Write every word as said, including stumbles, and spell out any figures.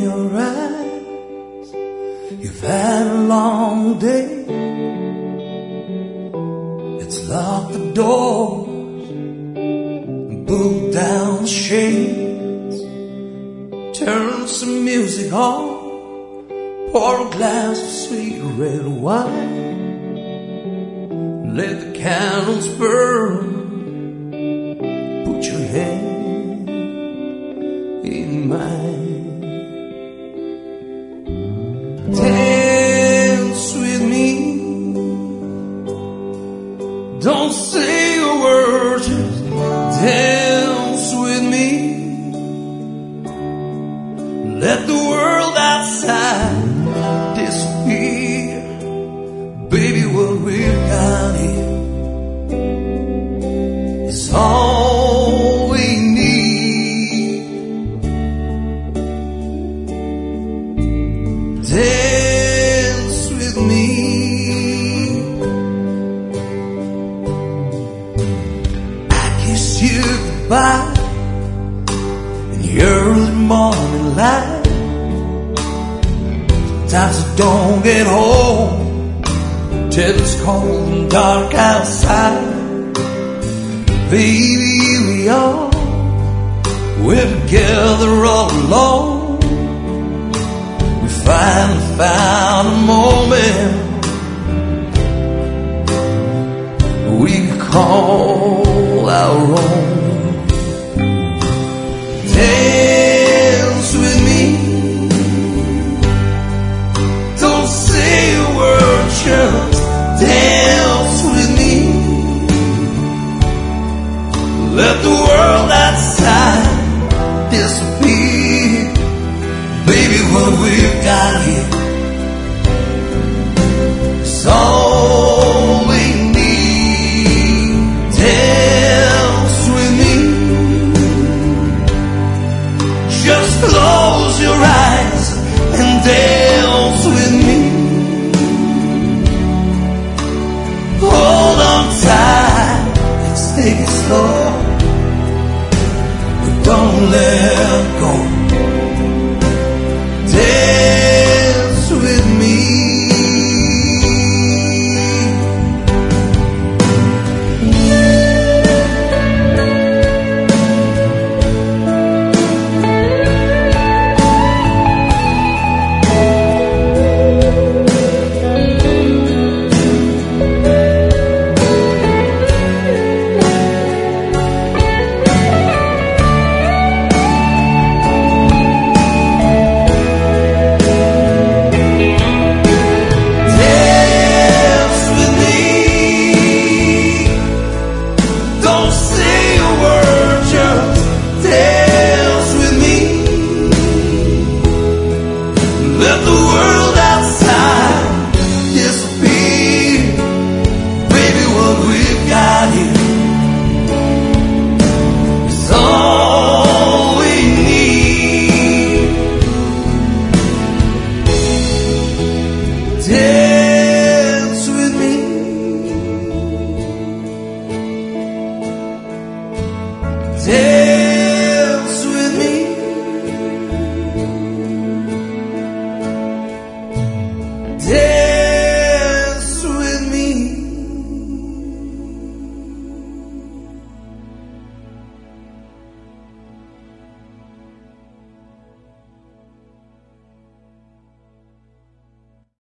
your eyes. You've had a long day. Let's lock the doors and pull down the shades. Turn some music on. Pour a glass of sweet red wine. Let the candles burn. Put your hand in mine. Dance with me. Don't say a word, just dance with me. Let the world outside disappear. Baby, what we've got here is all we need. Dance with me. I kiss you goodbye in the early morning light. Sometimes I don't get home till it's cold and dark outside. Baby, here we are, we're together all alone. We finally found a moment we can call our own. Dance with me. Don't say a word, just dance with me. Let the world outside disappear. Baby, what we've got here is all we need. Dance with me. Just close your eyes and dance with me. Hold on tight, let's take it slow, but don't let go.